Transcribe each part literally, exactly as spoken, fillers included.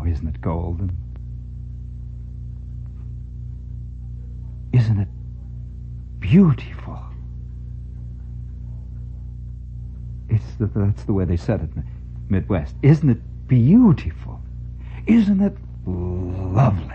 Oh, isn't it golden? Isn't it beautiful? It's the, that's the way they said it in the Midwest. Isn't it beautiful? Isn't it lovely?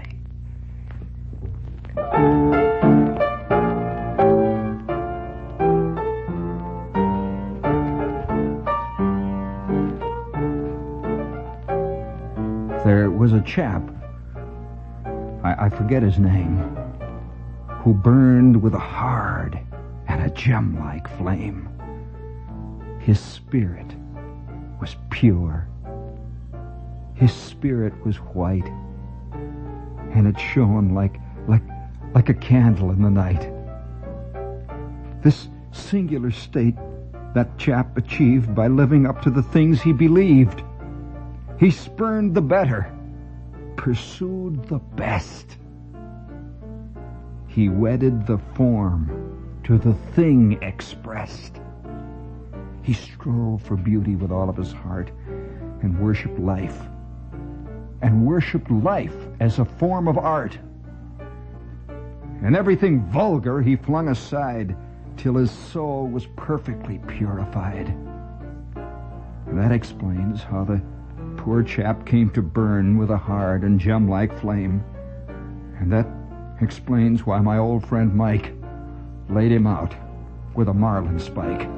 There was a chap, I, I forget his name, who burned with a hard and a gem-like flame. His spirit was pure. His spirit was white, and it shone like, like, like a candle in the night. This singular state that chap achieved by living up to the things he believed. He spurned the better, pursued the best. He wedded the form to the thing expressed. He strove for beauty with all of his heart and worshiped life. And worshiped life as a form of art. And everything vulgar he flung aside till his soul was perfectly purified. And that explains how the poor chap came to burn with a hard and gem-like flame. And that explains why my old friend Mike laid him out with a marlin spike.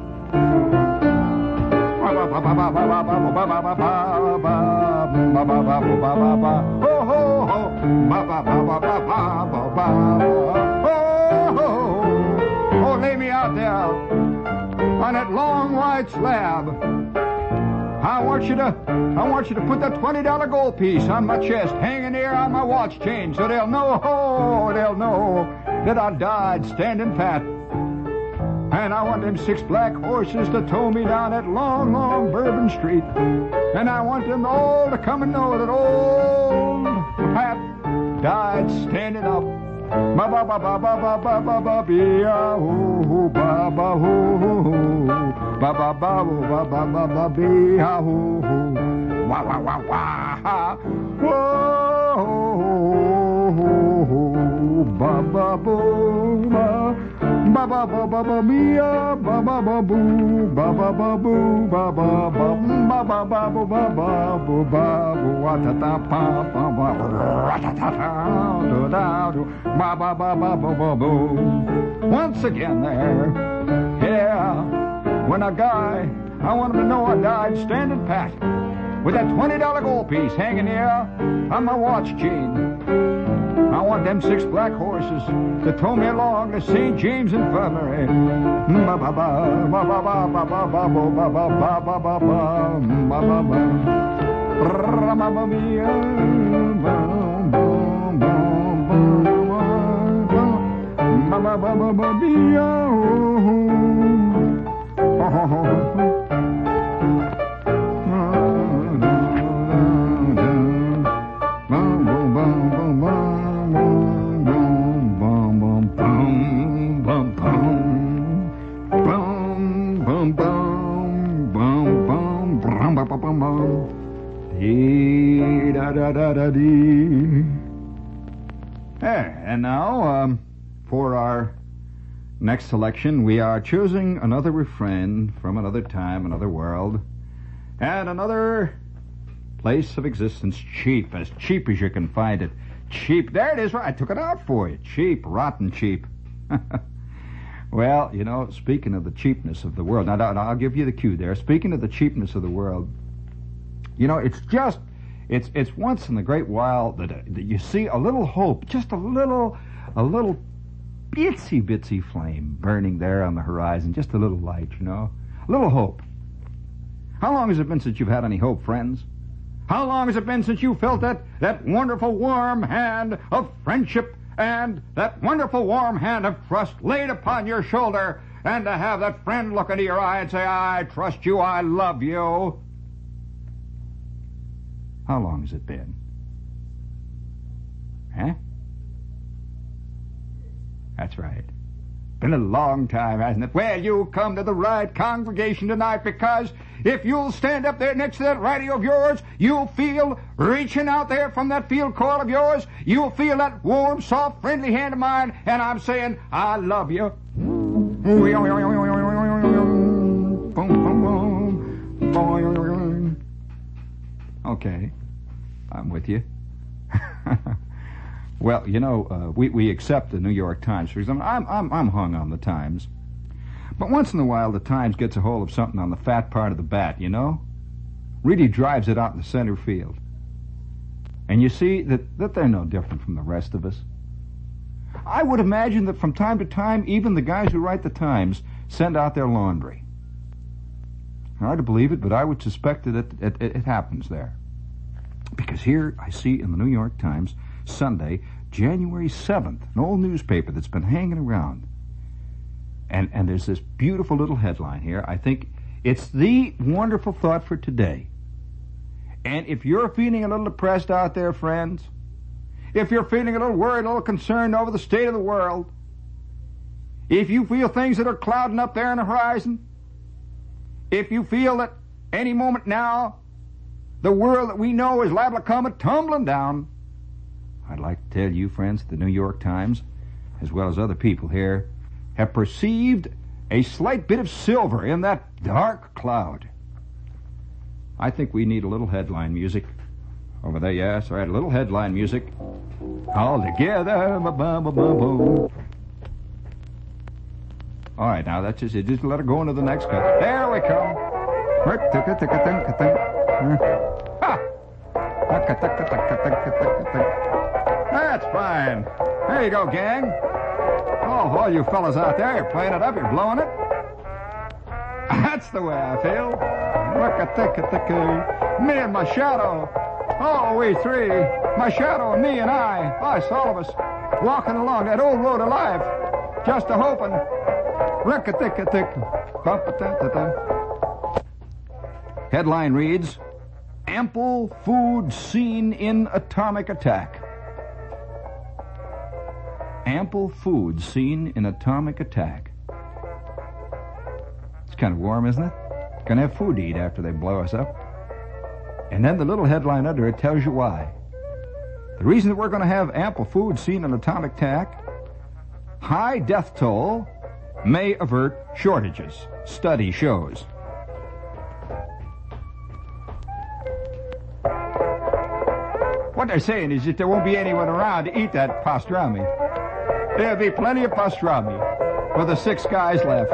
Oh, lay me out there on that long white slab. I want you to, I want you to put that twenty dollar gold piece on my chest, hanging there on my watch chain, so they'll know, oh, they'll know that I died standing pat. And I want them six black horses to tow me down that long, long Bourbon Street. And I want them all to come and know that old Pat died standing up. Ba ba ba ba ba ba ba ba ba ba hoo ba ba hoo ba ba ba ba ba ba ba ba hoo wa wa wa wa whoa ba ba boo ba ba ba ba ba ba mia ba ba ba boo ba ba ba boo ba ba ba ba ba ba boo ba ba boo ba boo wa ta ta pa pa ba ra ta ta ta do da do ba ba ba ba ba ba boo. Once again there, yeah, when a guy, I want him to know I died standing pat with that twenty dollar gold piece hanging there on my watch chain. I want them six black horses to tow me along to Saint James Infirmary. Ba ba ba ba ba ba ba ba ba ba ba ba ba ba ba ba ba ba. Ramama mia, bum bum bum bum bum, ba ba ba ba ba mia, oh oh oh. Da, da, da, dee. There, and now, um, for our next selection, we are choosing another refrain from another time, another world, and another place of existence, cheap, as cheap as you can find it. Cheap, there it is, right, I took it out for you. Cheap, rotten cheap. Well, you know, speaking of the cheapness of the world, now, now I'll give you the cue there. Speaking of the cheapness of the world, you know, it's just It's it's once in a great while that, uh, that you see a little hope, just a little, a little bitsy bitsy flame burning there on the horizon, just a little light, you know, a little hope. How long has it been since you've had any hope, friends? How long has it been since you felt that that wonderful warm hand of friendship and that wonderful warm hand of trust laid upon your shoulder, and to have that friend look into your eye and say, "I trust you, I love you"? How long has it been? Huh? That's right. Been a long time, hasn't it? Well, you come to the right congregation tonight, because if you'll stand up there next to that radio of yours, you'll feel reaching out there from that field coil of yours. You'll feel that warm, soft, friendly hand of mine, and I'm saying, I love you. Okay, I'm with you. Well, you know, uh, we, we accept the New York Times. For example, I'm, I'm, I'm hung on the Times. But once in a while, the Times gets a hold of something on the fat part of the bat, you know? Really drives it out in the center field. And you see that, that they're no different from the rest of us. I would imagine that from time to time, even the guys who write the Times send out their laundry. Hard to believe it, but I would suspect that it, it, it happens there. Because here I see in the New York Times, Sunday, January seventh, an old newspaper that's been hanging around. And and there's this beautiful little headline here. I think it's the wonderful thought for today. And if you're feeling a little depressed out there, friends, if you're feeling a little worried, a little concerned over the state of the world, if you feel things that are clouding up there on the horizon, if you feel that any moment now the world that we know is liable to come a tumbling down, I'd like to tell you, friends, the New York Times, as well as other people here, have perceived a slight bit of silver in that dark cloud. I think we need a little headline music over there. Yes, all right, a little headline music. All together, ba-ba-ba-ba-boom. All right, now that's just it. Just let it go into the next cut. There we come. That's fine. There you go, gang. Oh, all you fellas out there, you're playing it up, you're blowing it. That's the way I feel. Me and my shadow. Oh, we three. My shadow and me and I. Us, all of us, walking along that old road of life, just a hoping. Headline reads, Ample Food Seen in Atomic Attack. Ample food seen in atomic attack. It's kind of warm, isn't it? Gonna have food to eat after they blow us up. And then the little headline under it tells you why. The reason that we're going to have ample food seen in atomic attack: high death toll may avert shortages, study shows. What they're saying is that there won't be anyone around to eat that pastrami. There'll be plenty of pastrami for the six guys left.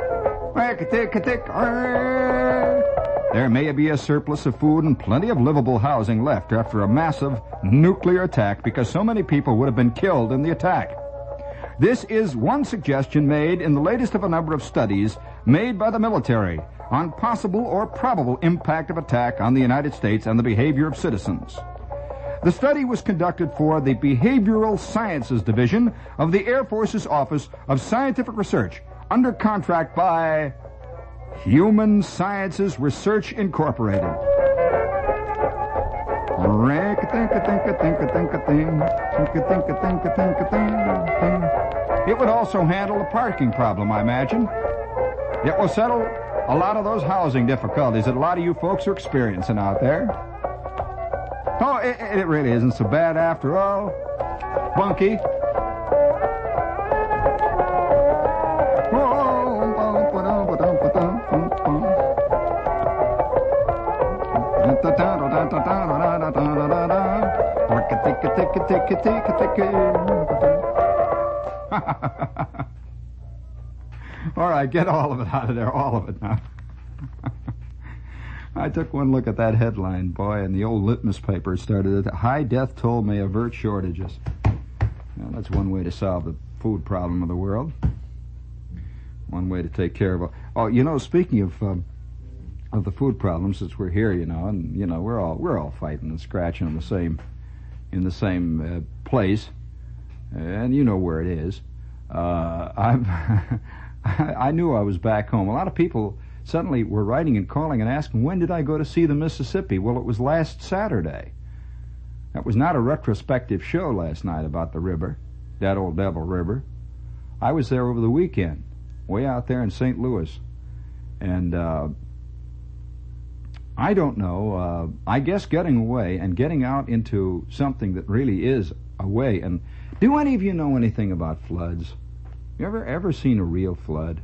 There may be a surplus of food and plenty of livable housing left after a massive nuclear attack, because so many people would have been killed in the attack. This is one suggestion made in the latest of a number of studies made by the military on possible or probable impact of attack on the United States and the behavior of citizens. The study was conducted for the Behavioral Sciences Division of the Air Force's Office of Scientific Research, under contract by Human Sciences Research Incorporated. It would also handle the parking problem, I imagine. It will settle a lot of those housing difficulties that a lot of you folks are experiencing out there. Oh, it, it really isn't so bad after all. Bunky. All right, get all of it out of there, all of it now. I took one look at that headline, boy, and the old litmus paper started at high death toll may avert shortages. Well, that's one way to solve the food problem of the world. One way to take care of it. Oh, you know, speaking of um, of the food problem, since we're here, you know, and you know, we're all we're all fighting and scratching in the same in the same uh, place, and you know where it is. Uh, I'm I knew I was back home. A lot of people suddenly were writing and calling and asking, when did I go to see the Mississippi? Well, it was last Saturday. That was not a retrospective show last night about the river, that old devil river. I was there over the weekend, way out there in Saint Louis. And uh, I don't know, uh, I guess getting away and getting out into something that really is away. And do any of you know anything about floods? You ever, ever seen a real flood?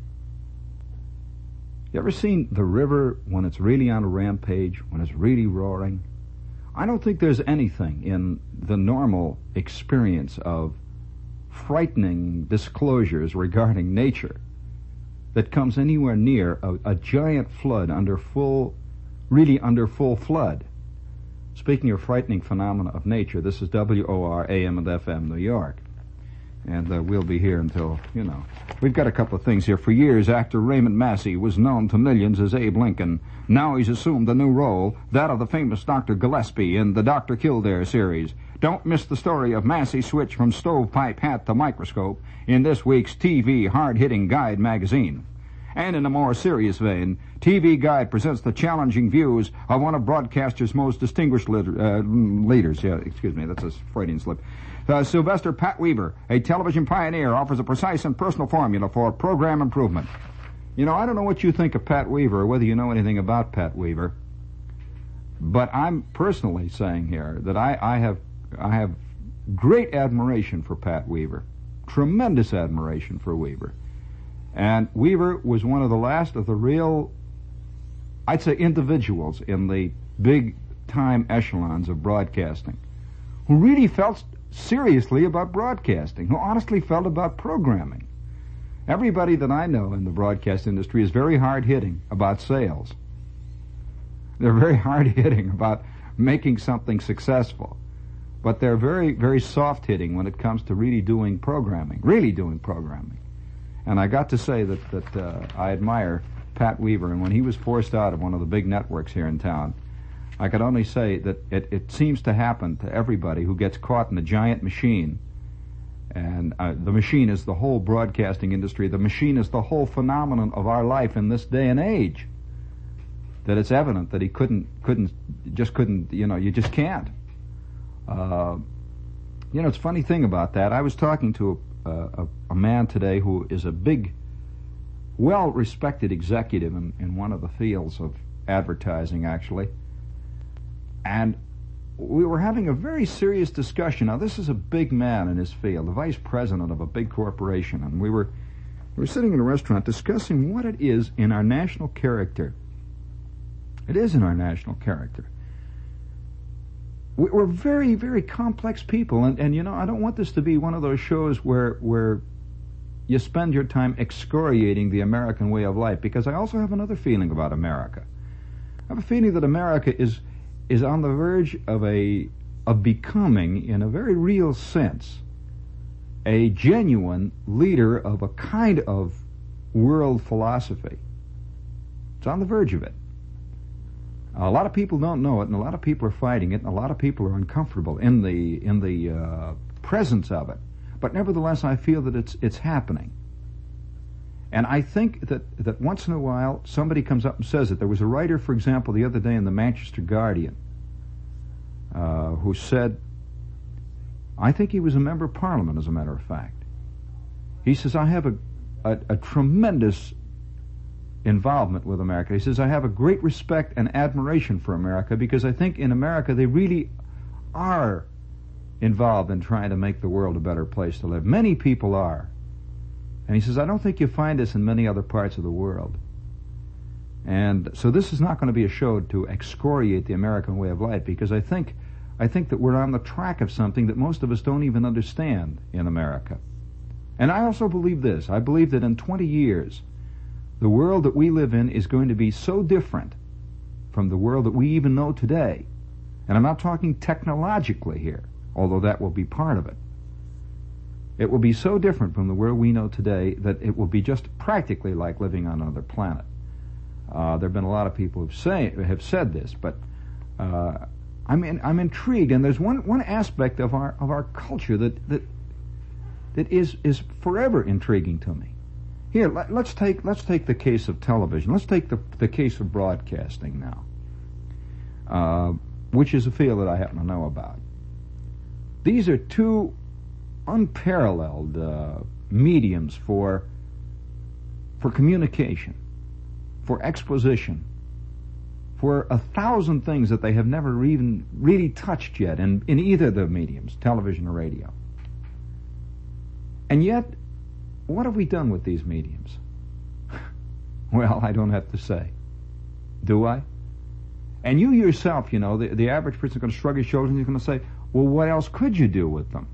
You ever seen the river when it's really on a rampage, when it's really roaring? I don't think there's anything in the normal experience of frightening disclosures regarding nature that comes anywhere near a, a giant flood under full, really under full flood. Speaking of frightening phenomena of nature, this is W O R A M and F M New York. And uh, we'll be here until, you know. We've got a couple of things here. For years, actor Raymond Massey was known to millions as Abe Lincoln. Now he's assumed a new role, that of the famous Doctor Gillespie in the Doctor Kildare series. Don't miss the story of Massey's switch from stovepipe hat to microscope in this week's T V Hard-Hitting Guide magazine. And in a more serious vein, T V Guide presents the challenging views of one of broadcasters' most distinguished leader, uh, leaders. Yeah, excuse me, that's a Freudian slip. Uh, Sylvester Pat Weaver, a television pioneer, offers a precise and personal formula for program improvement. You know, I don't know what you think of Pat Weaver or whether you know anything about Pat Weaver, but I'm personally saying here that I, I have I have great admiration for Pat Weaver, tremendous admiration for Weaver. And Weaver was one of the last of the real, I'd say, individuals in the big-time echelons of broadcasting who really felt seriously about broadcasting, who honestly felt about programming. Everybody that I know in the broadcast industry is very hard-hitting about sales. They're very hard-hitting about making something successful. But they're very, very soft-hitting when it comes to really doing programming, really doing programming. And I got to say that, that uh, I admire Pat Weaver, and when he was forced out of one of the big networks here in town, I could only say that it, it seems to happen to everybody who gets caught in a giant machine. And uh, the machine is the whole broadcasting industry. The machine is the whole phenomenon of our life in this day and age. That it's evident that he couldn't, couldn't, just couldn't, you know, you just can't. Uh, you know, it's a funny thing about that. I was talking to a, a, a man today who is a big, well-respected executive in, in one of the fields of advertising, actually. And we were having a very serious discussion. Now, this is a big man in his field, the vice president of a big corporation, and we were we were sitting in a restaurant discussing what it is in our national character. It is in our national character. We're very, very complex people, and, and you know, I don't want this to be one of those shows where where you spend your time excoriating the American way of life, because I also have another feeling about America. I have a feeling that America is is on the verge of a of becoming, in a very real sense, a genuine leader of a kind of world philosophy. It's on the verge of it. A lot of people don't know it, and a lot of people are fighting it, and a lot of people are uncomfortable in the in the uh, presence of it. But nevertheless, I feel that it's it's happening. And I think that, that once in a while, somebody comes up and says it. There was a writer, for example, the other day in the Manchester Guardian, uh, who said, I think he was a member of Parliament, as a matter of fact. He says, I have a, a, a tremendous involvement with America. He says, I have a great respect and admiration for America, because I think in America they really are involved in trying to make the world a better place to live. Many people are. And he says, I don't think you find this in many other parts of the world. And so this is not going to be a show to excoriate the American way of life, because I think I think that we're on the track of something that most of us don't even understand in America. And I also believe this. I believe that in twenty years, the world that we live in is going to be so different from the world that we even know today. And I'm not talking technologically here, although that will be part of it. It will be so different from the world we know today that it will be just practically like living on another planet. Uh, there have been a lot of people who say, have said this, but uh, I'm in, I'm intrigued. And there's one, one aspect of our of our culture that that that is is forever intriguing to me. Here, let, let's take let's take the case of television. Let's take the the case of broadcasting now, uh, which is a field that I happen to know about. These are two unparalleled uh, mediums for, for communication, for exposition, for a thousand things that they have never even really touched yet in, in either of the mediums, television or radio. And yet, what have we done with these mediums? Well, I don't have to say. Do I? And you yourself, you know, the, the average person is going to shrug his shoulders and he's going to say, well, what else could you do with them?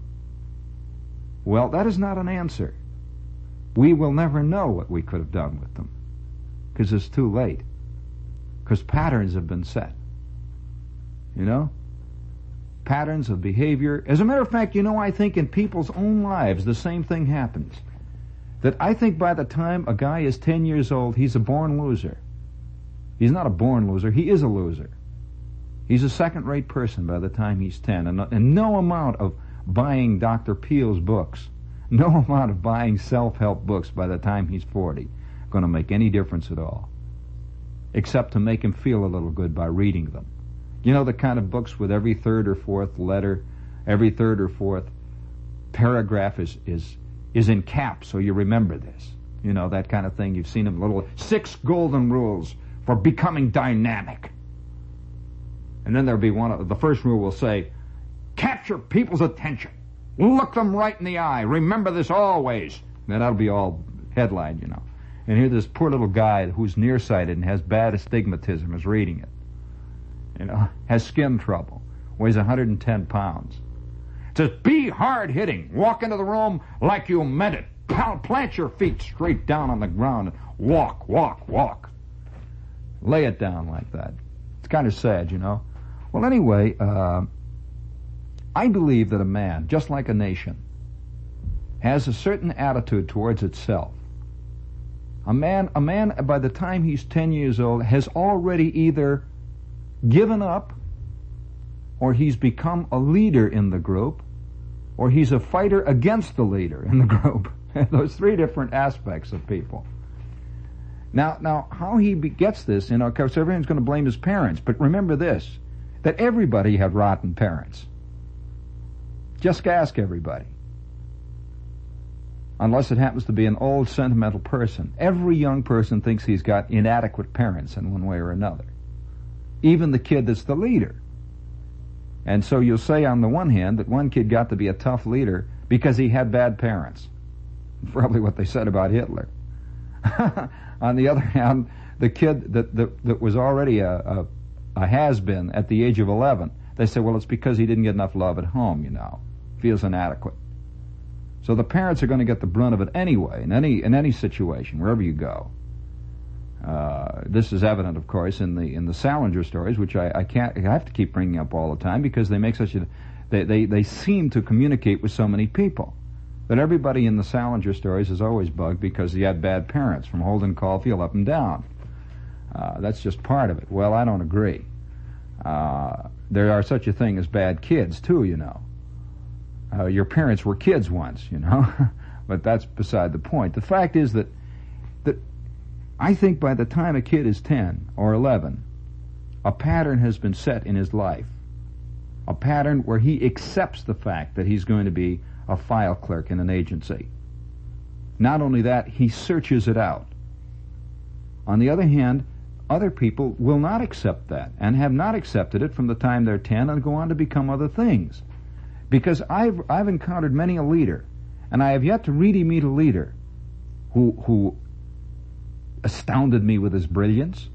Well, that is not an answer. We will never know what we could have done with them because it's too late. Because patterns have been set. You know? Patterns of behavior. As a matter of fact, you know, I think in people's own lives the same thing happens. That I think by the time a guy is ten years old, he's a born loser. He's not a born loser, he is a loser. He's a second-rate person by the time he's ten. And, and no amount of buying Doctor Peel's books, no amount of buying self-help books by the time he's forty going to make any difference at all. Except to make him feel a little good by reading them. You know, the kind of books with every third or fourth letter, every third or fourth paragraph is is is in caps, so you remember this. You know, that kind of thing. You've seen them, little six golden rules for becoming dynamic. And then there'll be one of the first rule will say, capture people's attention. Look them right in the eye. Remember this always. And that'll be all headline, you know. And here this poor little guy who's nearsighted and has bad astigmatism is reading it. You know, has skin trouble, weighs one hundred ten pounds. It says, be hard-hitting. Walk into the room like you meant it. Plant your feet straight down on the ground and walk, walk, walk. Lay it down like that. It's kind of sad, you know. Well, anyway, uh, I believe that a man, just like a nation, has a certain attitude towards itself. A man, a man, by the time he's ten years old, has already either given up, or he's become a leader in the group, or he's a fighter against the leader in the group. Those three different aspects of people. Now, now, how he be, gets this, you know, of course, everyone's going to blame his parents. But remember this, that everybody had rotten parents. Just ask everybody. Unless it happens to be an old, sentimental person. Every young person thinks he's got inadequate parents in one way or another. Even the kid that's the leader. And so you'll say on the one hand that one kid got to be a tough leader because he had bad parents. Probably what they said about Hitler. On the other hand, the kid that, that, that was already a, a, a has-been at the age of eleven, they say, well, it's because he didn't get enough love at home, you know. Feels inadequate. So the parents are going to get the brunt of it anyway, in any in any situation, wherever you go. Uh, this is evident, of course, in the in the Salinger stories, which I, I can't I have to keep bringing up all the time because they make such a they, they they seem to communicate with so many people. But everybody in the Salinger stories is always bugged because he had bad parents, from Holden Caulfield up and down. Uh, that's just part of it. Well, I don't agree. Uh, there are such a thing as bad kids, too, you know. Uh, your parents were kids once, you know. But that's beside the point. The fact is that, that I think by the time a kid is ten or eleven, a pattern has been set in his life. A pattern where he accepts the fact that he's going to be a file clerk in an agency. Not only that, he searches it out. On the other hand, other people will not accept that and have not accepted it from the time they're ten and go on to become other things. Because I've I've encountered many a leader, and I have yet to really meet a leader who who astounded me with his brilliance,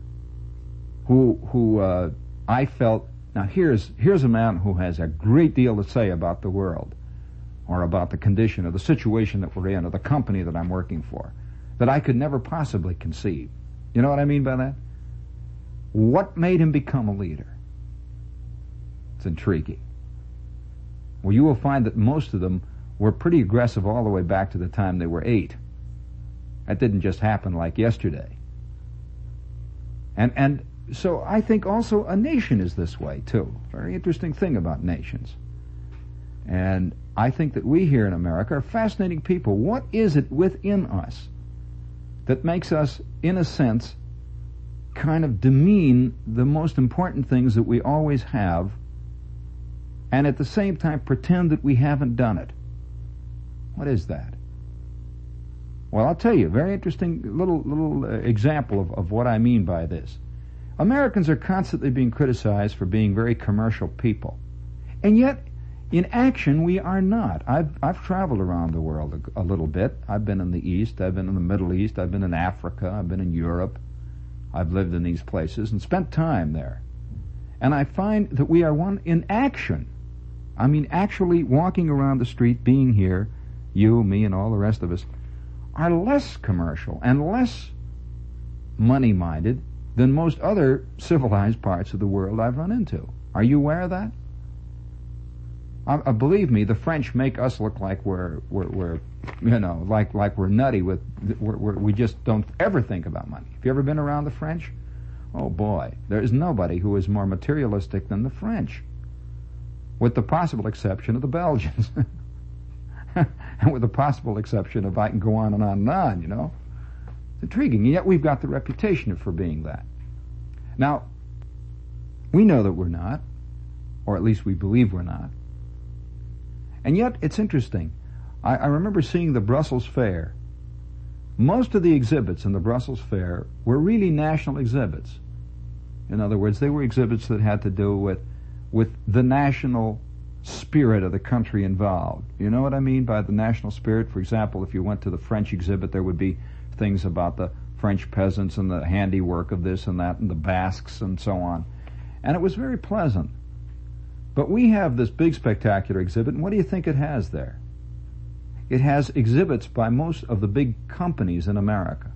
who who uh, I felt, now here's here's a man who has a great deal to say about the world, or about the condition, or the situation that we're in, or the company that I'm working for, that I could never possibly conceive. You know what I mean by that? What made him become a leader? It's intriguing. Well, you will find that most of them were pretty aggressive all the way back to the time they were eight. That didn't just happen like yesterday. And and so I think also a nation is this way, too. Very interesting thing about nations. And I think that we here in America are fascinating people. What is it within us that makes us, in a sense, kind of demean the most important things that we always have, and at the same time pretend that we haven't done it? What is that? Well, I'll tell you, very interesting little little uh, example of, of what I mean by this. Americans are constantly being criticized for being very commercial people. And yet, in action, we are not. I've I've traveled around the world a, a little bit. I've been in the East, I've been in the Middle East, I've been in Africa, I've been in Europe. I've lived in these places and spent time there. And I find that we are one in action. I mean, actually walking around the street, being here, you, me, and all the rest of us, are less commercial and less money-minded than most other civilized parts of the world I've run into. Are you aware of that? Uh, uh, believe me, the French make us look like we're, we're, we're you know, like like we're nutty with, we're, we're, we just don't ever think about money. Have you ever been around the French? Oh boy, there is nobody who is more materialistic than the French, with the possible exception of the Belgians. And with the possible exception of, I can go on and on and on, you know. It's intriguing, and yet we've got the reputation for being that. Now, we know that we're not, or at least we believe we're not. And yet, it's interesting. I, I remember seeing the Brussels Fair. Most of the exhibits in the Brussels Fair were really national exhibits. In other words, they were exhibits that had to do with, with the national spirit of the country involved. You know what I mean by the national spirit? For example, if you went to the French exhibit, there would be things about the French peasants and the handiwork of this and that and the Basques and so on. And it was very pleasant. But we have this big spectacular exhibit, and what do you think it has there? It has exhibits by most of the big companies in America.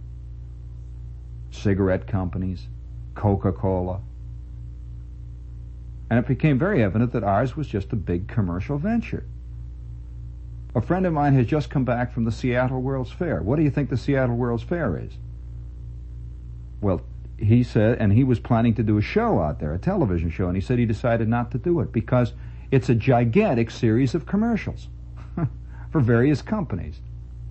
Cigarette companies, Coca-Cola. And it became very evident that ours was just a big commercial venture. A friend of mine has just come back from the Seattle World's Fair. What do you think the Seattle World's Fair is? Well, he said, and he was planning to do a show out there, a television show, and he said he decided not to do it because it's a gigantic series of commercials for various companies.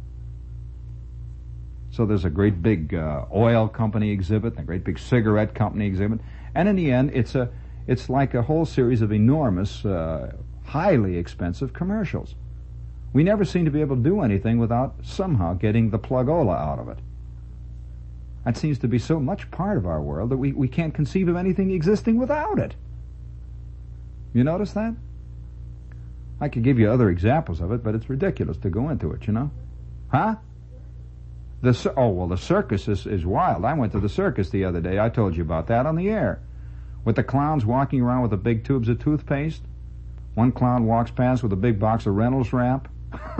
So there's a great big uh, oil company exhibit and a great big cigarette company exhibit, and in the end, it's a It's like a whole series of enormous, uh, highly expensive commercials. We never seem to be able to do anything without somehow getting the plug-ola out of it. That seems to be so much part of our world that we, we can't conceive of anything existing without it. You notice that? I could give you other examples of it, but it's ridiculous to go into it, you know? Huh? The Oh, well, the circus is, is wild. I went to the circus the other day. I told you about that on the air. With the clowns walking around with the big tubes of toothpaste. One clown walks past with a big box of Reynolds Wrap.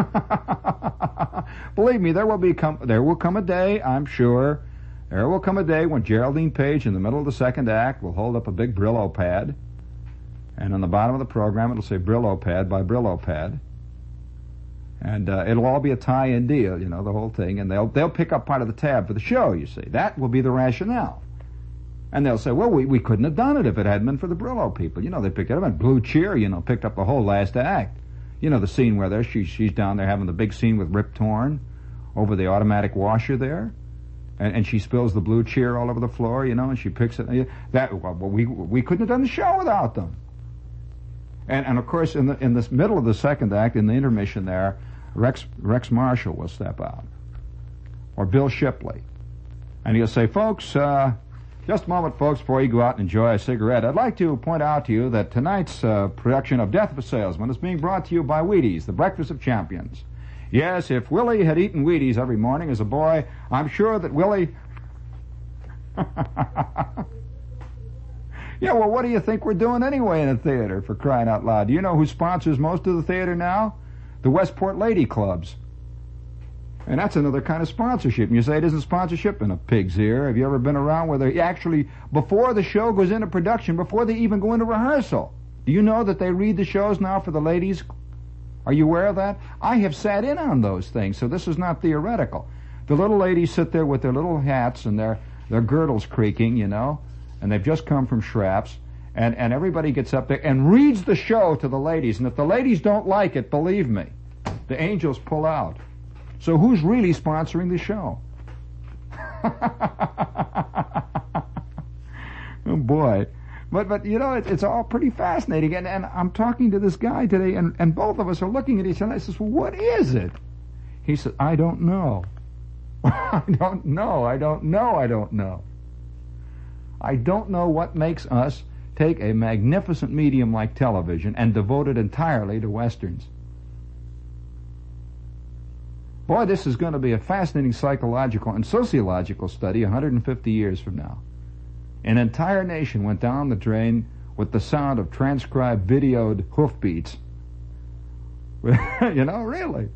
Believe me, there will be come there will come a day, I'm sure, there will come a day when Geraldine Page, in the middle of the second act, will hold up a big Brillo pad, and on the bottom of the program it'll say Brillo pad by Brillo pad, and uh, it'll all be a tie-in deal, you know, the whole thing, and they'll they'll pick up part of the tab for the show. You see, that will be the rationale. And they'll say, well, we, we couldn't have done it if it hadn't been for the Brillo people. You know, they picked it up, and Blue Cheer, you know, picked up the whole last act. You know, the scene where there she, she's down there having the big scene with Rip Torn over the automatic washer there. And, and she spills the Blue Cheer all over the floor, you know, and she picks it. That well, we we couldn't have done the show without them. And, and of course, in the in this middle of the second act, in the intermission there, Rex, Rex Marshall will step out. Or Bill Shipley. And he'll say, folks, uh... just a moment, folks, before you go out and enjoy a cigarette, I'd like to point out to you that tonight's uh, production of Death of a Salesman is being brought to you by Wheaties, the breakfast of champions. Yes, if Willie had eaten Wheaties every morning as a boy, I'm sure that Willie... Yeah, well, what do you think we're doing anyway in a theater, for crying out loud? Do you know who sponsors most of the theater now? The Westport Lady Clubs. And that's another kind of sponsorship. And you say it isn't sponsorship? In a pig's ear. Have you ever been around where they actually, before the show goes into production, before they even go into rehearsal, do you know that they read the shows now for the ladies? Are you aware of that? I have sat in on those things, so this is not theoretical. The little ladies sit there with their little hats and their, their girdles creaking, you know, and they've just come from Schraps, and, and everybody gets up there and reads the show to the ladies. And if the ladies don't like it, believe me, the angels pull out. So who's really sponsoring the show? Oh, boy. But, but you know, it, it's all pretty fascinating. And, and I'm talking to this guy today, and, and both of us are looking at each other. I says, well, what is it? He said, I don't know. I don't know. I don't know. I don't know. I don't know what makes us take a magnificent medium like television and devote it entirely to Westerns. Boy, this is going to be a fascinating psychological and sociological study one hundred fifty years from now. An entire nation went down the drain with the sound of transcribed, videoed hoofbeats. You know, really.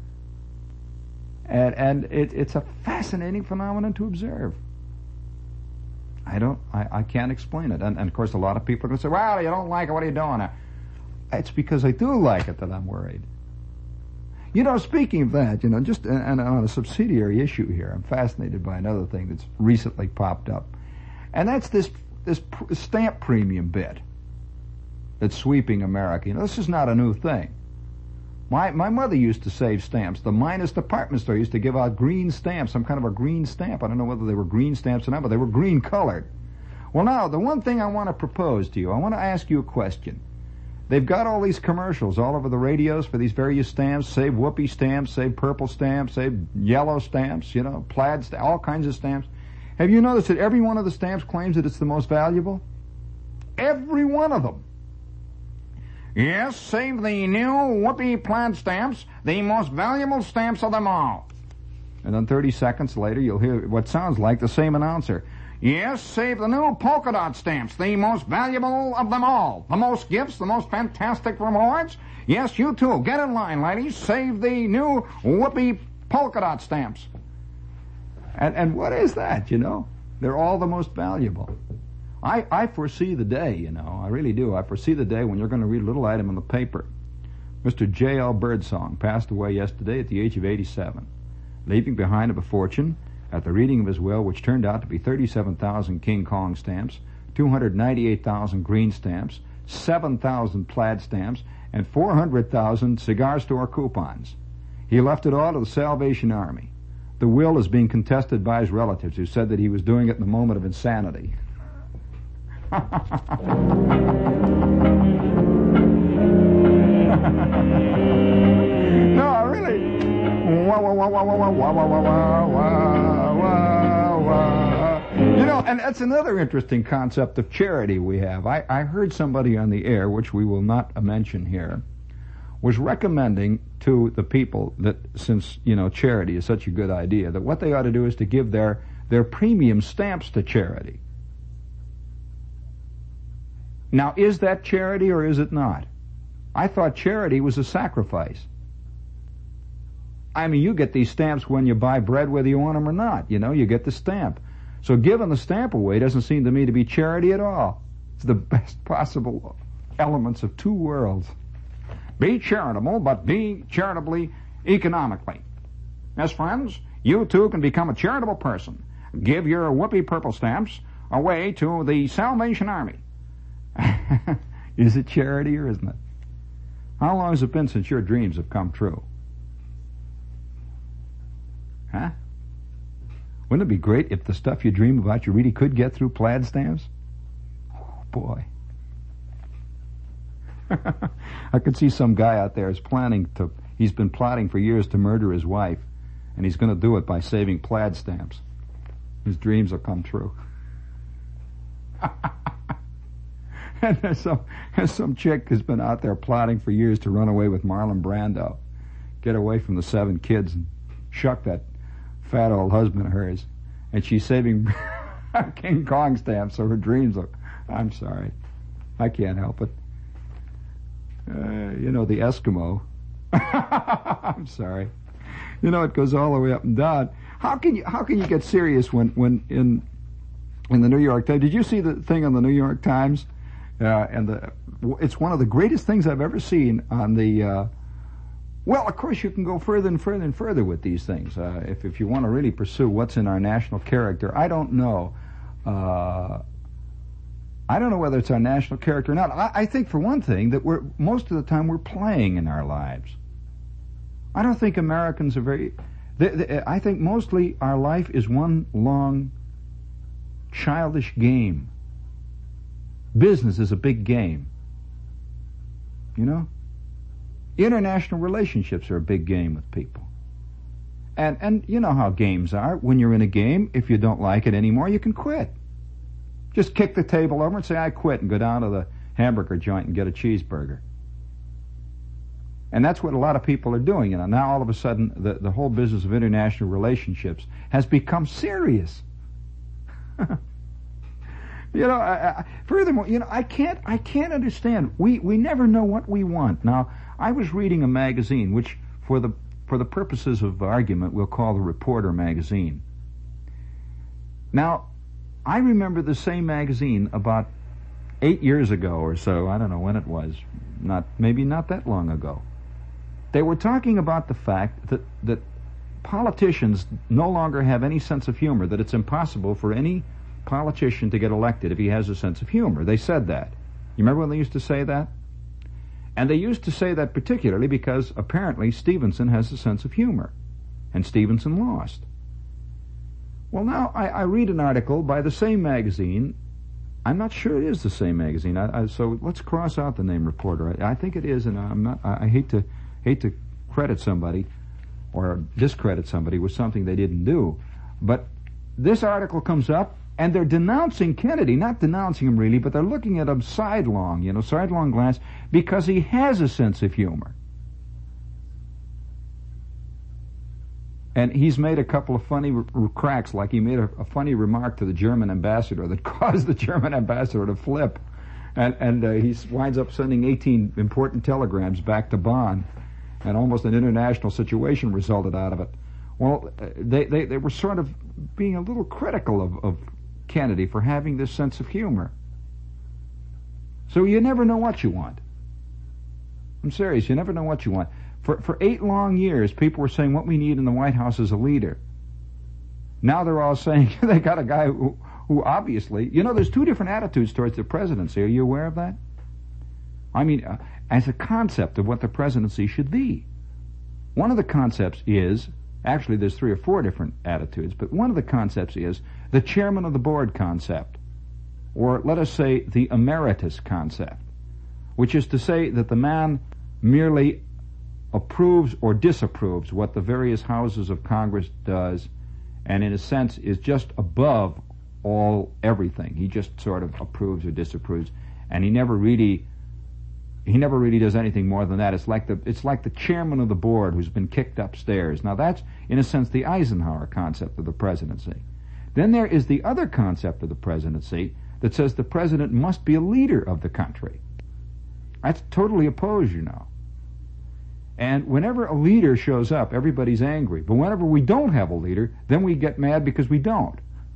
And and it, it's a fascinating phenomenon to observe. I don't, I, I can't explain it. And, and of course, a lot of people are going to say, well, you don't like it, what are you doing? It's because I do like it that I'm worried. You know, speaking of that, you know, just and, and on a subsidiary issue here, I'm fascinated by another thing that's recently popped up. And that's this this pr- stamp premium bit that's sweeping America. You know, this is not a new thing. My my mother used to save stamps. The Minus department store used to give out green stamps, some kind of a green stamp. I don't know whether they were green stamps or not, but they were green colored. Well, now, the one thing I want to propose to you, I want to ask you a question. They've got all these commercials all over the radios for these various stamps, save whoopee stamps, save purple stamps, save yellow stamps, you know, plaid stamps, all kinds of stamps. Have you noticed that every one of the stamps claims that it's the most valuable? Every one of them. Yes, save the new whoopee plaid stamps, the most valuable stamps of them all. And then thirty seconds later, you'll hear what sounds like the same announcer. Yes, save the new polka dot stamps, the most valuable of them all. The most gifts, the most fantastic rewards. Yes, you too. Get in line, ladies. Save the new whoopee polka dot stamps. And and what is that, you know? They're all the most valuable. I, I foresee the day, you know, I really do. I foresee the day when you're going to read a little item in the paper. Mister J L Birdsong passed away yesterday at the age of eighty-seven, leaving behind a fortune at the reading of his will, which turned out to be thirty-seven thousand King Kong stamps, two hundred ninety-eight thousand green stamps, seven thousand plaid stamps, and four hundred thousand cigar store coupons. He left it all to the Salvation Army. The will is being contested by his relatives, who said that he was doing it in the moment of insanity. No, really. Wah, wah, wah, wah, wah, wah, wah, wah, wah, wah, wah. You know, and that's another interesting concept of charity we have. I, I heard somebody on the air, which we will not mention here, was recommending to the people that, since, you know, charity is such a good idea, that what they ought to do is to give their, their premium stamps to charity. Now, is that charity or is it not? I thought charity was a sacrifice. I mean, you get these stamps when you buy bread whether you want them or not. You know, you get the stamp. So giving the stamp away doesn't seem to me to be charity at all. It's the best possible elements of two worlds. Be charitable, but be charitably economically. As friends, you too can become a charitable person. Give your whoopee purple stamps away to the Salvation Army. Is it charity or isn't it? How long has it been since your dreams have come true? Huh? Wouldn't it be great if the stuff you dream about you really could get through plaid stamps? Oh, boy. I could see some guy out there is planning to, he's been plotting for years to murder his wife, and he's going to do it by saving plaid stamps. His dreams will come true. And there's some, there's some chick who's been out there plotting for years to run away with Marlon Brando, get away from the seven kids and shuck that fat old husband of hers. And she's saving King Kong stamps, so her dreams are, I'm sorry, I can't help it. Uh, you know, the Eskimo. I'm sorry. You know, it goes all the way up and down. How can you, how can you get serious when, when in, in the New York Times, did you see the thing on the New York Times? Uh, and the, it's one of the greatest things I've ever seen on the, uh, well, of course you can go further and further and further with these things. Uh, if, if you want to really pursue what's in our national character, I don't know. Uh, I don't know whether it's our national character or not. I, I think, for one thing, that we're, most of the time we're playing in our lives. I don't think Americans are very, they, they, I think mostly our life is one long childish game. Business is a big game. You know? International relationships are a big game with people. And, and you know how games are. When you're in a game, if you don't like it anymore, you can quit. Just kick the table over and say, I quit, and go down to the hamburger joint and get a cheeseburger. And that's what a lot of people are doing. You know, now all of a sudden, the, the whole business of international relationships has become serious. You know, I, I, furthermore, you know, I can't, I can't understand. We, we never know what we want. Now, I was reading a magazine, which for the, for the purposes of argument, we'll call the Reporter magazine. Now, I remember the same magazine about eight years ago or so. I don't know when it was. Not, maybe not that long ago. They were talking about the fact that, that politicians no longer have any sense of humor, that it's impossible for any politician to get elected if he has a sense of humor. They said that. You remember when they used to say that? And they used to say that particularly because apparently Stevenson has a sense of humor, and Stevenson lost. Well, now I, I read an article by the same magazine. I'm not sure it is the same magazine, I, I, so let's cross out the name Reporter. I, I think it is, and I'm not. I, I hate to hate to credit somebody or discredit somebody with something they didn't do, but this article comes up. And they're denouncing Kennedy, not denouncing him really, but they're looking at him sidelong, you know, sidelong glance, because he has a sense of humor. And he's made a couple of funny r- r- cracks, like he made a, a funny remark to the German ambassador that caused the German ambassador to flip. And, and uh, he winds up sending eighteen important telegrams back to Bonn, and almost an international situation resulted out of it. Well, uh, they, they, they were sort of being a little critical of, of Kennedy for having this sense of humor. So you never know what you want. I'm serious, you never know what you want. For for eight long years, people were saying what we need in the White House is a leader. Now they're all saying they got a guy who, who obviously, you know, there's two different attitudes towards the presidency. Are you aware of that? I mean, uh, as a concept of what the presidency should be. One of the concepts is, actually there's three or four different attitudes, but one of the concepts is the chairman of the board concept, or let us say the emeritus concept, which is to say that the man merely approves or disapproves what the various houses of Congress does, and in a sense is just above all everything. He just sort of approves or disapproves, and he never really he never really does anything more than that. It's like the it's like the chairman of the board who's been kicked upstairs. Now that's, in a sense, the Eisenhower concept of the presidency. Then there is the other concept of the presidency that says the president must be a leader of the country. That's totally opposed, you know. And whenever a leader shows up, everybody's angry. But whenever we don't have a leader, then we get mad because we don't.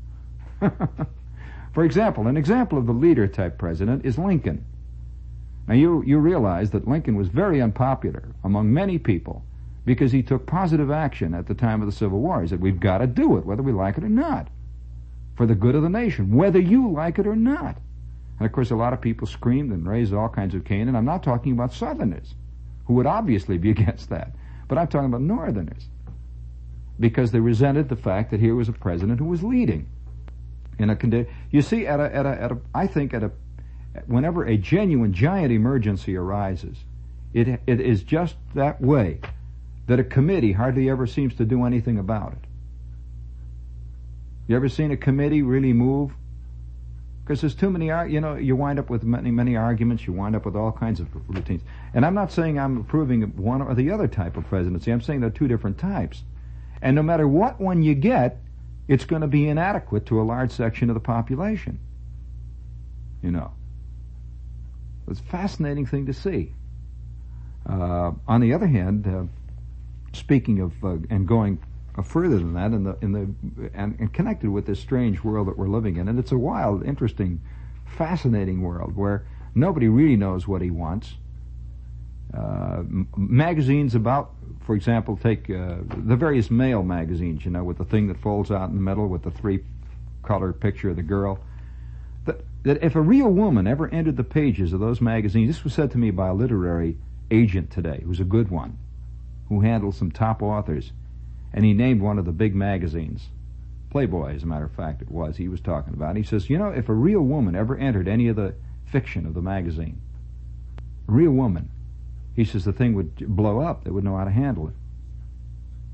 For example, an example of the leader-type president is Lincoln. Now, you, you realize that Lincoln was very unpopular among many people because he took positive action at the time of the Civil War. He said, we've got to do it, whether we like it or not, for the good of the nation, whether you like it or not. And, of course, a lot of people screamed and raised all kinds of Cain, and I'm not talking about Southerners, who would obviously be against that, but I'm talking about Northerners, because they resented the fact that here was a president who was leading in a condition. You see, at a, at a, at a, I think at a, whenever a genuine giant emergency arises, it it is just that way, that a committee hardly ever seems to do anything about it. You ever seen a committee really move? Because there's too many, you know, you wind up with many, many arguments, you wind up with all kinds of routines. And I'm not saying I'm approving of one or the other type of presidency. I'm saying there are two different types. And no matter what one you get, it's going to be inadequate to a large section of the population. You know. It's a fascinating thing to see. Uh, on the other hand, uh, speaking of, uh, and going uh, further than that, in the, in the, and, and connected with this strange world that we're living in, and it's a wild, interesting, fascinating world where nobody really knows what he wants. Uh, m- magazines about, for example, take uh, the various male magazines, you know, with the thing that folds out in the middle with the three-color picture of the girl. That, that if a real woman ever entered the pages of those magazines, this was said to me by a literary agent today, who's a good one, who handles some top authors, and he named one of the big magazines. Playboy, as a matter of fact, it was, he was talking about. He says, you know, if a real woman ever entered any of the fiction of the magazine, a real woman, he says the thing would blow up. They wouldn't know how to handle it.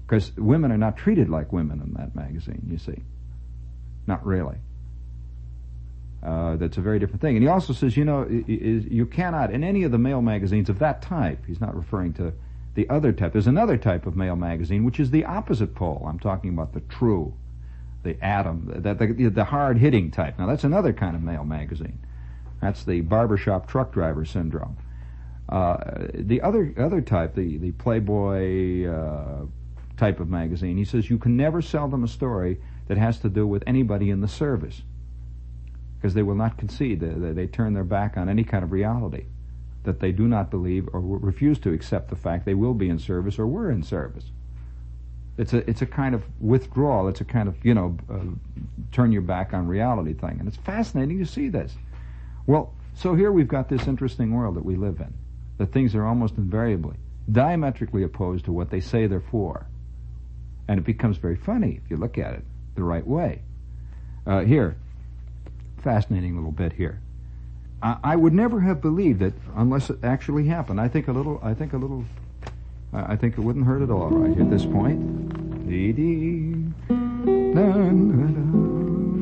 Because women are not treated like women in that magazine, you see. Not really. Uh, that's a very different thing. And he also says, you know, you cannot, in any of the male magazines of that type, he's not referring to the other type. There's another type of male magazine, which is the opposite pole. I'm talking about the true, the atom, the, the, the hard-hitting type. Now, that's another kind of male magazine. That's the barbershop truck driver syndrome. Uh, the other other type, the, the Playboy uh, type of magazine, he says you can never sell them a story that has to do with anybody in the service, because they will not concede. They, they, they turn their back on any kind of reality, that they do not believe or refuse to accept the fact they will be in service or were in service. It's a it's a kind of withdrawal. It's a kind of, you know, uh, turn your back on reality thing. And it's fascinating to see this. Well, so here we've got this interesting world that we live in, that things are almost invariably diametrically opposed to what they say they're for. And it becomes very funny if you look at it the right way. Uh, here, fascinating little bit here. I, I would never have believed it unless it actually happened. I think a little, I think a little, uh, I think it wouldn't hurt at all right at this point. Dee-dee, da-da-da.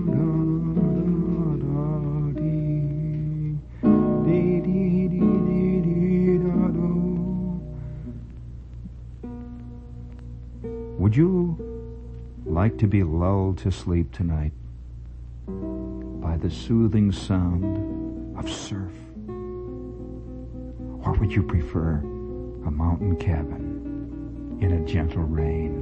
Would you like to be lulled to sleep tonight by the soothing sound of surf? Or would you prefer a mountain cabin in a gentle rain?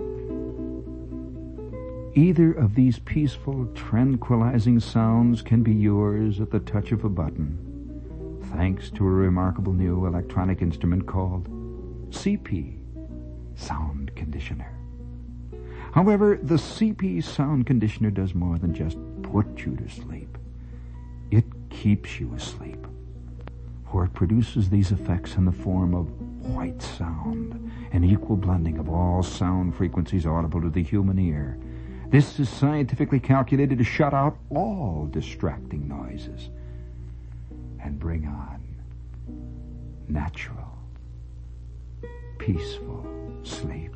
Either of these peaceful, tranquilizing sounds can be yours at the touch of a button, thanks to a remarkable new electronic instrument called C P, Sound Conditioner. However, the C P Sound Conditioner does more than just put you to sleep. It keeps you asleep, for it produces these effects in the form of white sound, an equal blending of all sound frequencies audible to the human ear. This is scientifically calculated to shut out all distracting noises and bring on natural, peaceful sleep.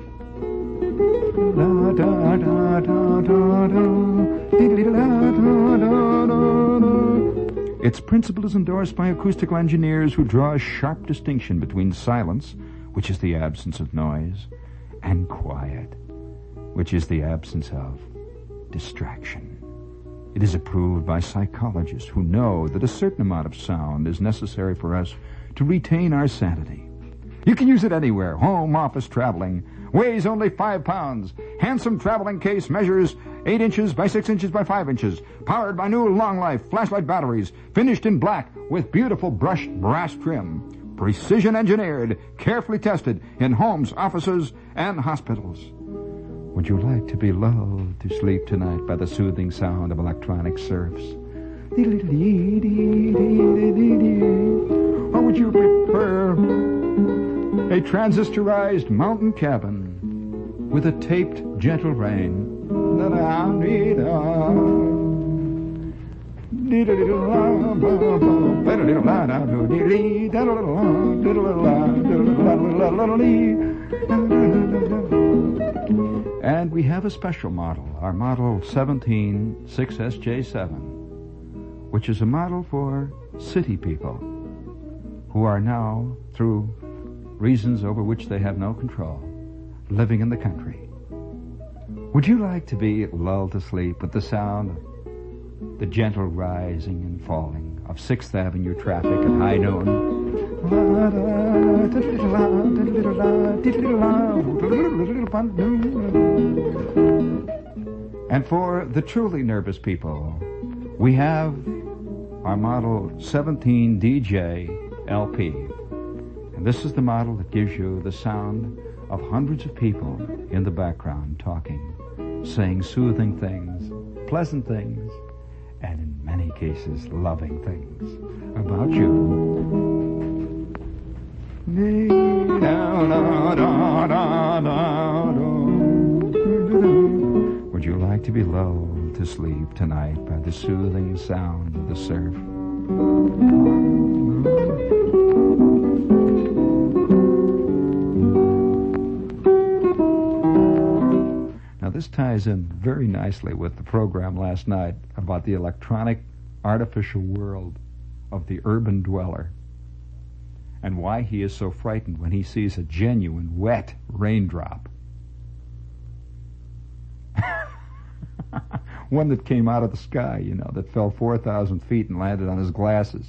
Its principle is endorsed by acoustical engineers who draw a sharp distinction between silence, which is the absence of noise, and quiet, which is the absence of distraction. It is approved by psychologists who know that a certain amount of sound is necessary for us to retain our sanity. You can use it anywhere, home, office, traveling. Weighs only five pounds. Handsome traveling case measures eight inches by six inches by five inches. Powered by new long life flashlight batteries. Finished in black with beautiful brushed brass trim. Precision engineered, carefully tested in homes, offices, and hospitals. Would you like to be lulled to sleep tonight by the soothing sound of electronic surfs? Or would you prefer a transistorized mountain cabin with a taped gentle rain? And we have a special model, our model seventeen six S J seven, which is a model for city people who are now, through reasons over which they have no control, living in the country. Would you like to be lulled to sleep with the sound of the gentle rising and falling of sixth Avenue traffic at high noon? And for the truly nervous people, we have our model seventeen D J L P. And this is the model that gives you the sound of hundreds of people in the background talking, saying soothing things, pleasant things, and in many cases, loving things about you. Would you like to be lulled to sleep tonight by the soothing sound of the surf? ties in very nicely with the program last night about the electronic, artificial world of the urban dweller and why he is so frightened when he sees a genuine wet raindrop. One that came out of the sky, you know, that fell four thousand feet and landed on his glasses.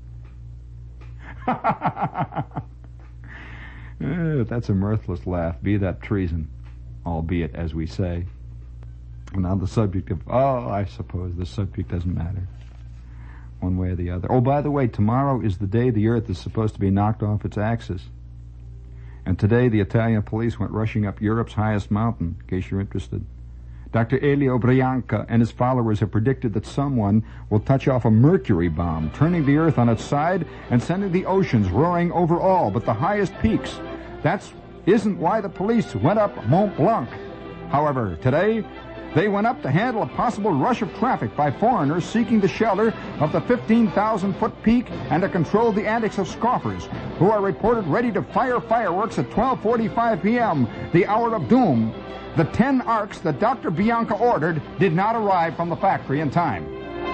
Eh, that's a mirthless laugh, be that treason, albeit, as we say. And on the subject of, oh, I suppose the subject doesn't matter, one way or the other. Oh, by the way, tomorrow is the day the Earth is supposed to be knocked off its axis. And today the Italian police went rushing up Europe's highest mountain, in case you're interested. Doctor Elio Brianca and his followers have predicted that someone will touch off a mercury bomb, turning the Earth on its side and sending the oceans roaring over all but the highest peaks. That isn't why the police went up Mont Blanc. However, today, they went up to handle a possible rush of traffic by foreigners seeking the shelter of the fifteen thousand foot peak and to control the antics of scoffers, who are reported ready to fire fireworks at twelve forty-five p.m., the hour of doom. The ten arcs that Doctor Bianca ordered did not arrive from the factory in time.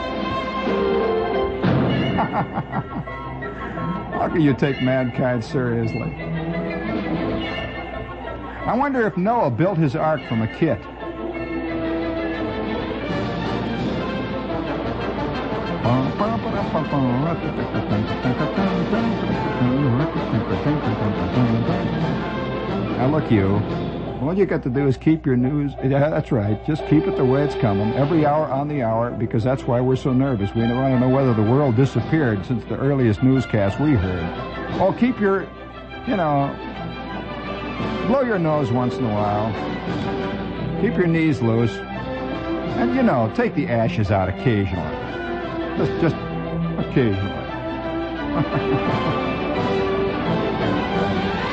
How can you take mankind seriously? I wonder if Noah built his ark from a kit. Now look, you. All you got to do is keep your news. Yeah, that's right. Just keep it the way it's coming, every hour on the hour, because that's why we're so nervous. We want to know whether the world disappeared since the earliest newscast we heard. Oh, keep your, you know, blow your nose once in a while. Keep your knees loose. And, you know, take the ashes out occasionally. Just, just occasionally.